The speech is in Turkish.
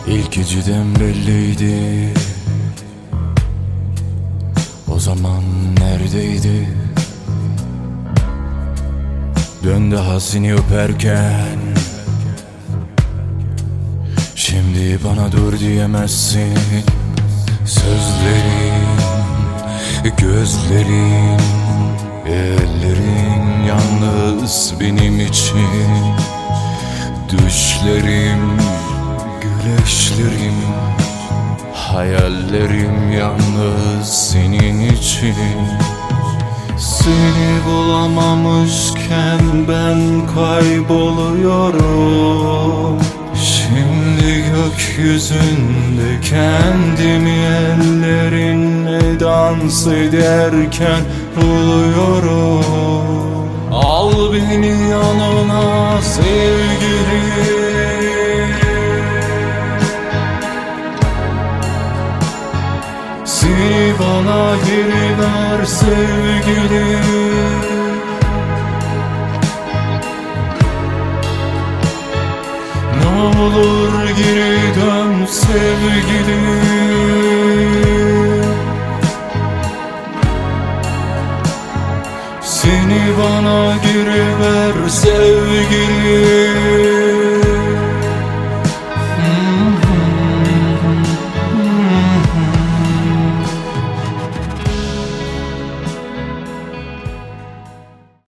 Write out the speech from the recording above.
İlk geceden belliydi. O zaman neredeydi? Döndü hazini öperken. Şimdi bana dur diyemezsin. Sözlerin, gözlerin, ellerin yalnız benim için. Düşlerim, güleşlerim, hayallerim yalnız senin için. Seni bulamamışken ben kayboluyorum. Şimdi gökyüzünde kendimi ellerinle dans ederken buluyorum. Al beni yanına sevgilim. Seni bana geri ver sevgilim. Ne olur geri dön sevgilim. Seni bana geri ver sevgilim.